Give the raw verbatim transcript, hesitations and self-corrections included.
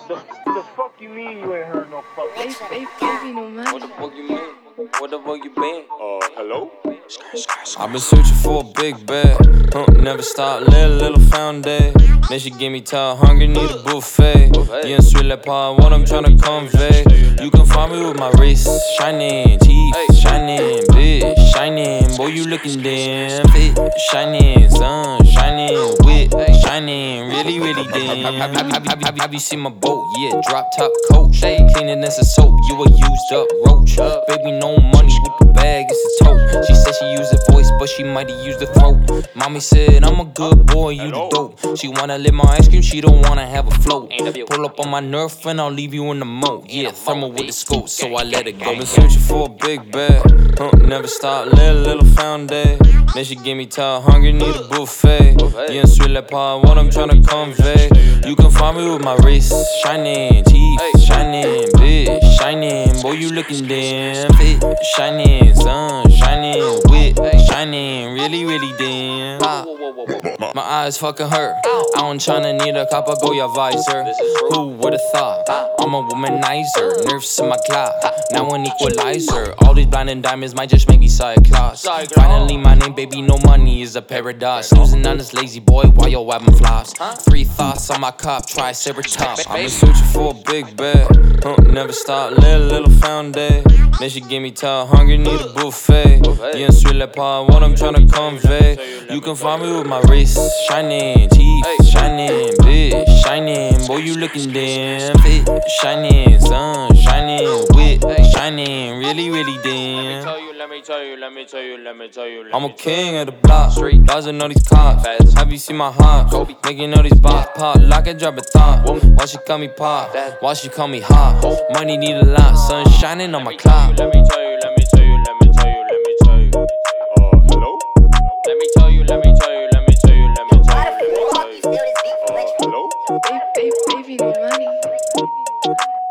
The, the fuck you mean you ain't heard no fuck? Baby, baby, baby, no money. What the fuck you mean? What the fuck you been? Uh, hello? I've been searching for a big bag, huh, never stop, little, little found day. Then she give me tired, hungry, need a buffet. Yeah, sweet like pie, what I'm tryna convey. You can find me with my wrist shining, teeth shining, bitch shining. Boy, you looking damn fit, shining, sun shining, wit shining, really, really damn. Have, have, have, have, have you seen my boat? Yeah, drop top coach, cleaning as a soap. You a used up roach, baby, no money with the bag, it's a tote. She said she use the voice, but she mighty use the throat. Mommy said I'm a good boy, you the dope. She wanna live my ice cream, she don't wanna have a float. Pull up on my Nerf and I'll leave you in the moat. Yeah, thermal with the scope, so I let it go. Been searching for a big bag, huh, never stop, little, little found day. Then she give me tired, hungry, need a buffet. Yeah, sweet like pie, what I'm tryna convey. You can find me with my wrist shining, teeth shining, bitch shining. Boy, you looking damn fit, shining, sun shining, wit shining, really, really damn. My eyes fucking hurt. I don't tryna need a cop, I go your visor. Who would've thought? I'm a womanizer, nerves in my clock, now an equalizer. All these blinding diamonds might just make me cyclops. Finally, my name, baby, no money is a paradox. Snoozing on this lazy boy while your weapon flops. Three thoughts on my cop, triceratops. I've been searching for a big bag, huh, never stop, little, little found day. Then she give me tired, hungry, need a buffet. Yeah, sweet like pie, what I'm tryna convey. You can find me with my wrist shining, teeth shining, bitch shining. Boy, you looking damn fit, shining, sun shining, wit shining, really, really damn. Let me tell you, let me tell you, let me tell you, let me tell you. I'm a king of the block, dodging all these cops. Have you seen my hops? Making all these box pop, lock and drop a thought. Why she call me pop? Why she call me hot? Money need a lot, sun shining on my clock. Let me tell you, let me tell you, let me tell you, let me tell you. Uh, hello? Let me tell you, let me tell you, let me tell you, let me tell you, let me tell you. Uh, hello? Baby, baby, baby, no money.